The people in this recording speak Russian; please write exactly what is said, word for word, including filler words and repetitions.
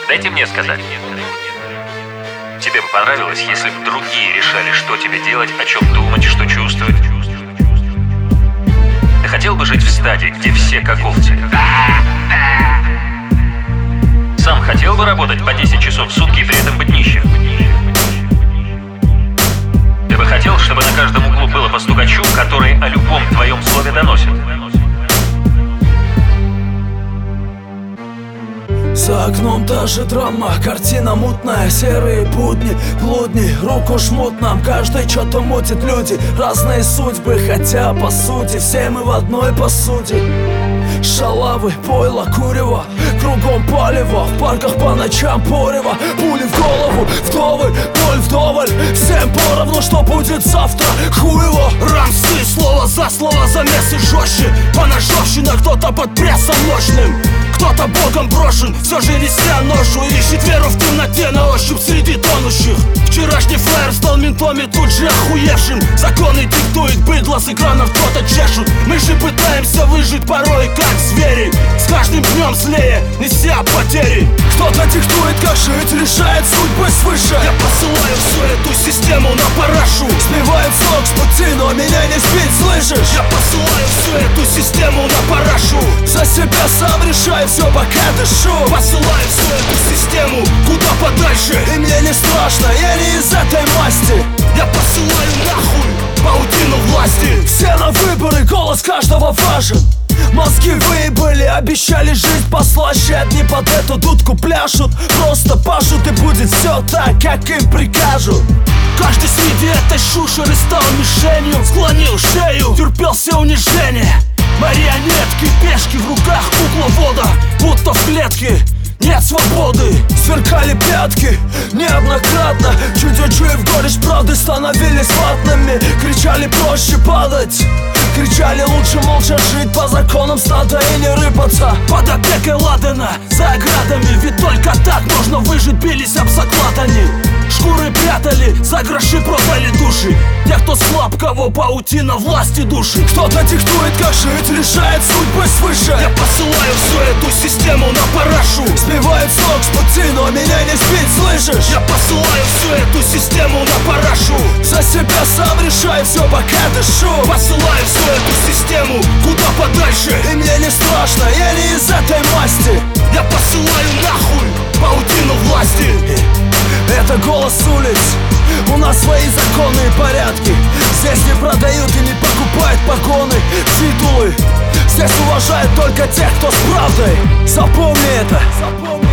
Дайте мне сказать. Тебе бы понравилось, если бы другие решали, что тебе делать, о чем думать, что чувствовать? Ты хотел бы жить в стадии, где все как овцы? Сам хотел бы работать по десять часов в сутки и при этом быть нищим? Ты бы хотел, чтобы на каждом углу было по стукачу, который о любом твоем слове доносит? За окном даже драма, картина мутная, серые будни, блудни, руку жмут нам, каждый что-то мутит, люди, разные судьбы, хотя по сути все мы в одной посуде. Шалавы, пойло, курево, кругом палево, в парках по ночам порево, пули в голову, вдовы, боль вдоволь, всем поровну, что будет завтра, хуево. Рамсы, слово за слово, замесы жестче, поножовщина, кто-то под прессом мощным, кто-то богом брошен, все же неся ношу, ищет веру в темноте на ощупь среди тонущих. Вчерашний флэр стал ментом и тут же охуевшим. Законы диктует, быдло с экранов кто-то чешут. Мы же пытаемся выжить порой как звери, с каждым днем злее, неся потери. Кто-то диктует, как жить, решает судьбы свыше. Я посылаю всю эту систему на парашу, сбивает с ног с пути, но меня не сбить, слышишь? Я посылаю всю эту систему на парашу, за себя сам решай, все пока дышу. Посылаю всю эту систему куда подальше, и мне не страшно, я не из этой масти. Я посылаю нахуй паутину власти. Все на выборы, голос каждого важен. Мозги выебали, обещали жить послаще, одни под эту дудку пляшут, просто пашут, и будет все так, как им прикажут. Каждый среди этой шушеры стал мишенью, склонил шею, терпел все унижения. Марионетки, пешки в руках кукловода, будто в клетке нет свободы. Сверкали пятки неоднократно, чуть учуяв горечь правды, становились ватными. Кричали проще падать, кричали лучше молча жить по законам стада и не рыпаться под опекой Ладена, за оградами, ведь только так можно выжить, бились об заклад они. Шкуры прятали, за гроши продали души. Те, кто слаб, кого паутина власти души. Кто-то диктует, как жить, решает судьбы свыше. Я посылаю всю эту систему на парашу, сбивает с ног с пути, но меня не сбить, слышишь? Я посылаю всю эту систему на парашу, за себя сам решай, все пока дышу. Посылаю всю эту систему куда подальше, и мне не страшно, я не из этой масти. Я посылаю нахуй паутину власти. Это голос улиц, у нас свои законы и порядки. Здесь не продают и не покупают погоны, титулы. Здесь уважают только тех, кто с правдой. Запомни это, запомни.